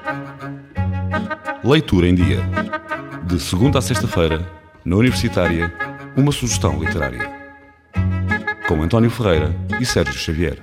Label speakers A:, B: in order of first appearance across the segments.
A: Leitura em Dia. De segunda a sexta-feira, na Universitária, uma sugestão literária. Com António Ferreira e Sérgio Xavier.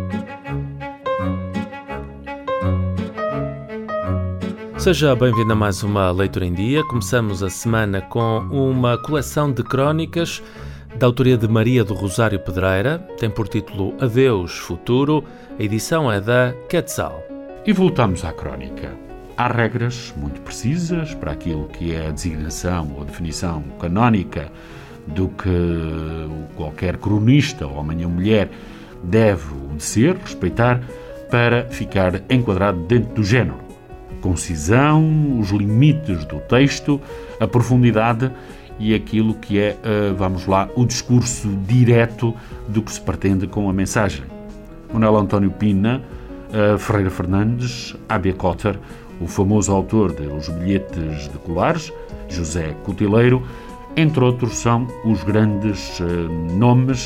B: Seja bem-vindo a mais uma Leitura em Dia. Começamos a semana com uma coleção de crónicas da autoria de Maria do Rosário Pedreira. Tem por título Adeus, Futuro. A edição é da Quetzal.
C: E voltamos à crónica. Há regras muito precisas para aquilo que é a designação ou definição canónica do que qualquer cronista, homem ou mulher, deve obedecer, respeitar, para ficar enquadrado dentro do género. Concisão, os limites do texto, a profundidade e aquilo que é, o discurso direto do que se pretende com a mensagem. Manuel António Pina, Ferreira Fernandes, A.B. Cotter, o famoso autor de Os Bilhetes de Colares, José Cotileiro, entre outros, são os grandes nomes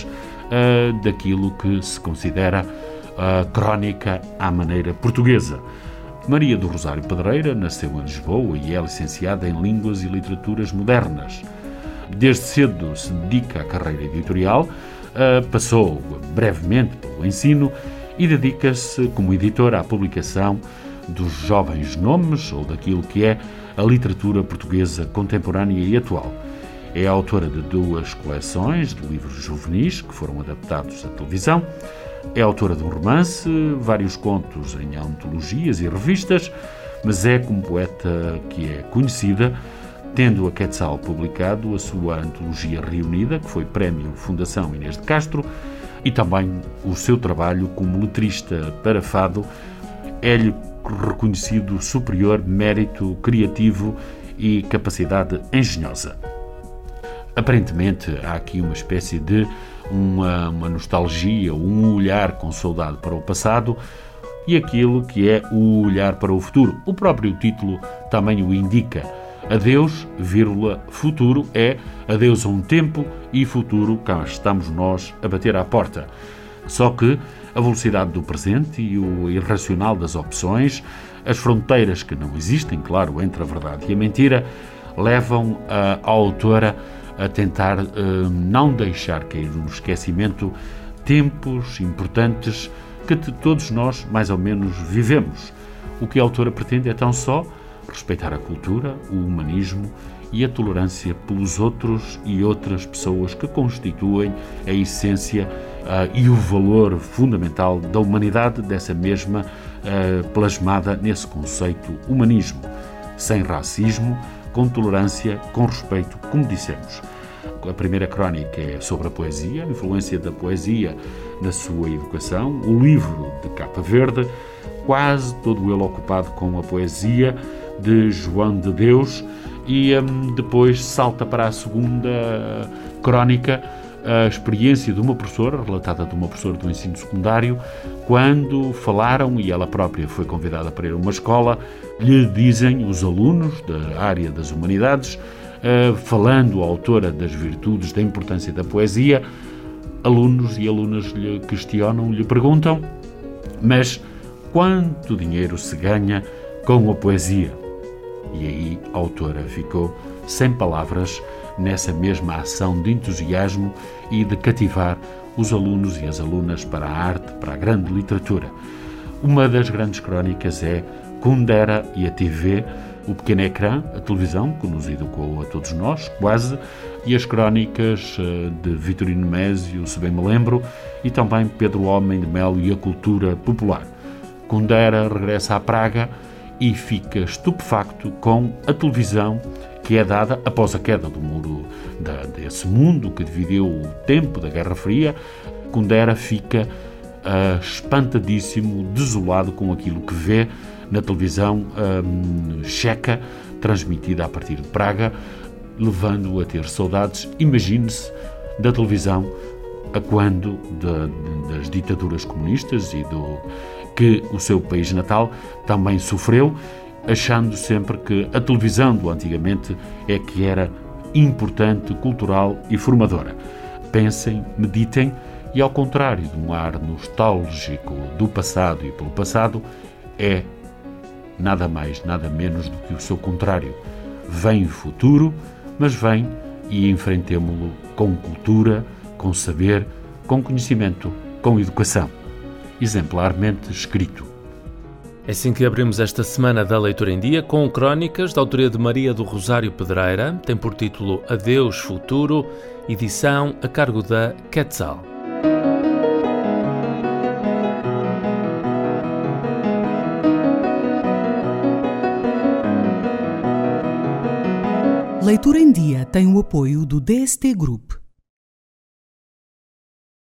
C: daquilo que se considera a crónica à maneira portuguesa. Maria do Rosário Pedreira nasceu em Lisboa e é licenciada em Línguas e Literaturas Modernas. Desde cedo se dedica à carreira editorial, passou brevemente pelo ensino e dedica-se como editora à publicação dos jovens nomes ou daquilo que é a literatura portuguesa contemporânea e atual. É autora de 2 coleções de livros juvenis que foram adaptados à televisão. É autora de um romance, vários contos em antologias e revistas, mas é como poeta que é conhecida, tendo a Quetzal publicado a sua antologia reunida, que foi prémio Fundação Inês de Castro, e também o seu trabalho como letrista para fado é-lhe reconhecido superior mérito criativo e capacidade engenhosa. Aparentemente há aqui uma espécie de uma nostalgia, um olhar com saudade para o passado e aquilo que é o olhar para o futuro. O próprio título também o indica. Adeus, futuro é adeus a um tempo e futuro cá estamos nós a bater à porta. Só que a velocidade do presente e o irracional das opções, as fronteiras que não existem, claro, entre a verdade e a mentira, levam a autora a tentar não deixar cair no esquecimento tempos importantes que todos nós, mais ou menos, vivemos. O que a autora pretende é tão só respeitar a cultura, o humanismo e a tolerância pelos outros e outras pessoas que constituem a essência e o valor fundamental da humanidade, dessa mesma plasmada nesse conceito humanismo, sem racismo, com tolerância, com respeito, como dissemos. A primeira crónica é sobre a poesia, a influência da poesia na sua educação, o livro de capa verde, quase todo ele ocupado com a poesia de João de Deus, e depois salta para a segunda crónica, a experiência de uma professora, relatada de uma professora do ensino secundário, quando falaram, e ela própria foi convidada para ir a uma escola, lhe dizem os alunos da área das humanidades, falando a autora das virtudes, da importância da poesia, alunos e alunas lhe questionam, lhe perguntam, mas quanto dinheiro se ganha com a poesia? E aí a autora ficou sem palavras nessa mesma ação de entusiasmo e de cativar os alunos e as alunas para a arte, para a grande literatura. Uma das grandes crónicas é Kundera e a TV, o pequeno ecrã, a televisão, que nos educou a todos nós, quase, e as crónicas de Vitorino Mésio, se bem me lembro, e também Pedro Homem de Melo e a cultura popular. Kundera regressa à Praga e fica estupefacto com a televisão que é dada após a queda do muro desse mundo que dividiu o tempo da Guerra Fria. Kundera fica espantadíssimo, desolado com aquilo que vê na televisão checa, transmitida a partir de Praga, levando-o a ter saudades, imagine-se, da televisão a quando das ditaduras comunistas e que o seu país natal também sofreu, achando sempre que a televisão do antigamente é que era importante, cultural e formadora. Pensem, meditem e, ao contrário de um ar nostálgico do passado e pelo passado, é nada mais, nada menos do que o seu contrário. Vem o futuro, mas vem e enfrentemo-lo com cultura, com saber, com conhecimento, com educação. Exemplarmente escrito.
B: É assim que abrimos esta semana da Leitura em Dia com crónicas da autoria de Maria do Rosário Pedreira. Tem por título Adeus Futuro, edição a cargo da Quetzal.
D: Leitura em Dia tem o apoio do DST Group.